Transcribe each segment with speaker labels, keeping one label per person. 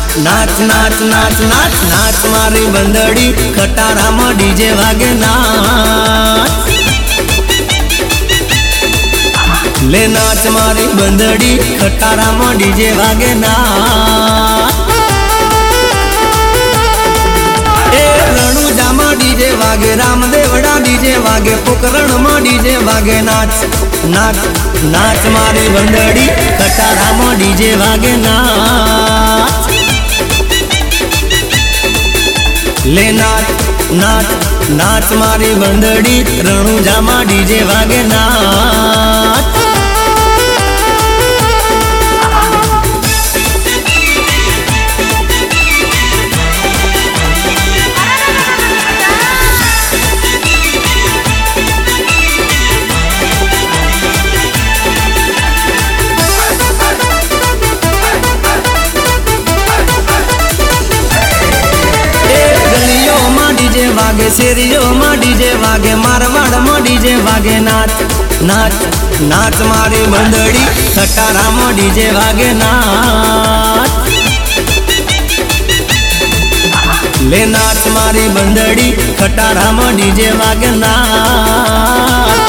Speaker 1: नाच नाच नाच नाच नाच मारी बंदड़ी खटारा में डीजे वागे नाच ले नाच मारी बंदड़ी खटारा में डीजे वागे नाच ए रणुजा में डीजे वागे रामदेवड़ा डीजे वागे पोकरण में डीजे वागे नाच नाच नाच मारी बंदड़ी खटारा में डीजे वागे नाच ले नाच नाच नाच मारी बंदड़ी रणुजा में डीजे वागे नाच वागे शेरियो में डीजे वागे मारवाड़ में डीजे वागे नाच नाच नाच मारी बंदड़ी खटारा में डीजे वागे नाच ले नाच मारी बंदड़ी खटारा में डीजे वागे नाच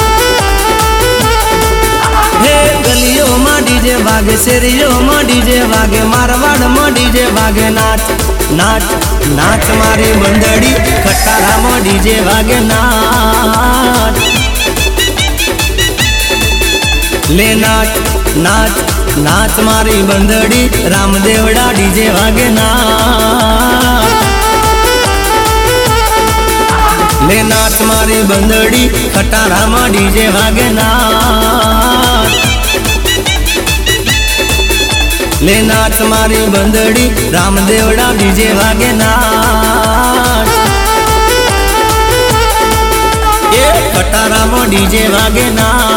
Speaker 1: हे गलियों में डीजे वागे शेरियो में डीजे वागे मारवाड़ में डीजे वागे नाच नाच नाच मारी बंदड़ी खटारा में डीजे वागे नाच ले नाच नाच नाच मारी बंदड़ी रामदेवड़ा डीजे वागे नाच ले नाच मारी बंदड़ी खटारा में डीजे वागे नाच ले नाच मारी बंदड़ी रामदेवड़ा डीजे वागे नाच ए खटारा में डीजे वागे नाच।